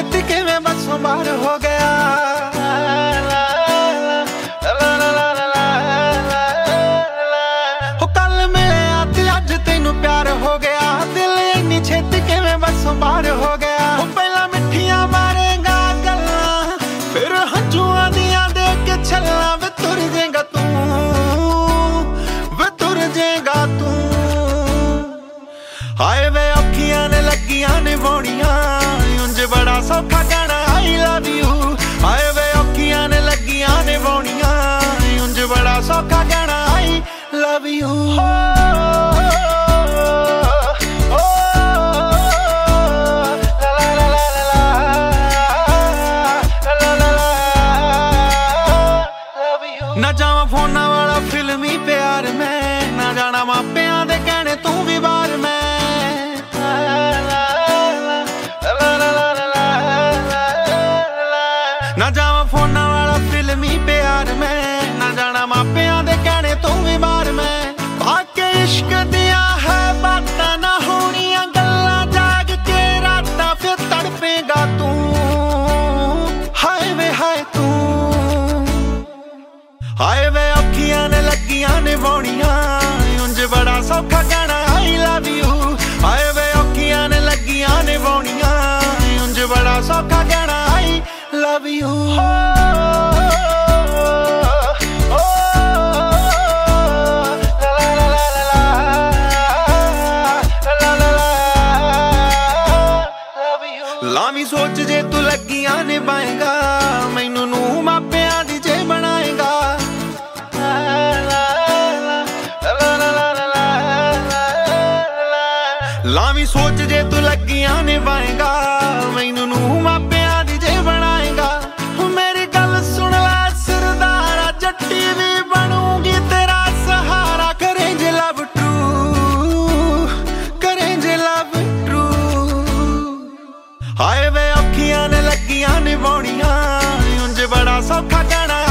ਛੇਤੀ ਕਿਵੇਂ ਬਸੋਂ ਬਾਹਰ ਹੋ ਗਿਆ। ਹੋ ਕੱਲ ਮਿਲਿਆ ਤੇ ਅੱਜ ਤੈਨੂੰ ਪਿਆਰ ਹੋ ਗਿਆ। ਦਿਲ ਇੰਨੀ ਛੇਤੀ ਕਿਵੇਂ ਬਸੋਂ ਬਾਹਰ ਹੋ ਗਿਆ। ਹੋ ਪਹਿਲਾਂ ਮਿੱਠੀਆਂ ਮਾਰੇਗਾ ਗੱਲਾਂ, ਫਿਰ ਹੰਝੂਆਂ ਦੀਆਂ ਦੇ ਕੇ ਛੱਲਾਂ। ਵੇ ਤੁਰ ਜੇਗਾ ਤੂੰ, ਵੇ ਤੁਰ ਜੇਗਾ ਤੂੰ। ਹਾਏ ਵੇ ਅੱਖੀਆਂ ਨੇ ਲੱਗੀਆਂ ਨੇ ਬੋੜੀਆਂ, ਉਂਝ ਬੜਾ ਸੌਖਾ ਕਹਿਣਾ I love you। ਹਾਏ ਵੇ ਅੱਖੀਆਂ ਨੇ ਲੱਗੀਆਂ ਨੇ ਬੋੜੀਆਂ, ਉਂਝ ਬੜਾ ਸੌਖਾ ਕਹਿਣਾ I love you। ਨਾ ਜਾਵਾਂ ਫੋਨਾਂ ਵਾਲਾ ਫਿਲਮੀ ਪਿਆਰ ਮੈਂ, ਨਾ ਜਾਣਾ ਮਾਪਿਆਂ ਦੇ ਕਹਿਣੇ ਤੂੰ ਵੀ ਬਾਹਰ ਮੈਂ। ਨਾ ਜਾਵਾਂ ਫੋਨਾਂ ਵਾਲਾ ਫਿਲਮੀ ਪਿਆਰ ਮੈਂ, ਨਾ ਜਾਣਾ ਮਾਪਿਆਂ ਦੇ ਕਹਿਣੇ ਤੂੰ ਵੀ ਬਾਹਰ ਮੈਂ। ਬਾਕੀ ਇਸ਼ਕ ਦੀਆਂ ਹੈ ਬਾਤਾਂ ਨਾ ਹੋਣੀਆਂ ਗੱਲਾਂ, ਜਾਗ ਕੇ ਰਾਤਾਂ ਫਿਰ ਤੜਪੇਗਾ ਤੂੰ। ਹਾਏ ਵੇ ਹਾਏ ਤੂੰ, ਹਾਏ ਵੇ ਅੱਖੀਆਂ ਨੇ ਲੱਗੀਆਂ ਨੇ ਬੋੜੀਆਂ, ਉਂਝ ਬੜਾ ਸੌਖਾ ਕਹਿਣਾ I love you। ਹਾਏ ਵੇ ਅੱਖੀਆਂ ਨੇ ਲੱਗੀਆਂ ਨੇ ਬੋੜੀਆਂ, ਉਂਝ ਬੜਾ ਸੌਖਾ ਕਹਿਣਾ I love you। ਲਾਵੀਂ ਸੋਚ ਜੇ ਤੂੰ ਲੱਗੀਆਂ ਨੇ ਪਾਏਗਾ, ਮੈਨੂੰ ਨੂੰ ਮਾਪਿਆਂ ਦੀ ਜੇ ਬਣਾਏਗਾ। ਲਾਵੀਂ ਸੋਚ ਜੇ ਤੂੰ ਲੱਗੀਆਂ ਨੇ ਪਾਏਗਾ, ਮੈਨੂੰ ਨੂੰ ਮਾਪਿਆਂ ਦੀ ਜੇ ਬਣਾਏਗਾ। ਮੇਰੀ ਗੱਲ ਸੁਣ ਲੈ ਸਰਦਾਰਾ, ਜੱਟੀ ਵੀ ਬਣੂਗੀ ਤੇਰਾ ਸਹਾਰਾ। ਕਰੇ ਜੇ ਲਵ ਟਰੂ, ਕਰੇ ਜੇ ਲਵ ਟਰੂ। ਹਾਏ ਵੇ ਅੱਖੀਆਂ ਨੇ ਲੱਗੀਆਂ ਨੇ ਬੋੜੀਆਂ, ਉਂਝ ਬੜਾ ਸੌਖਾ ਕਹਿਣਾ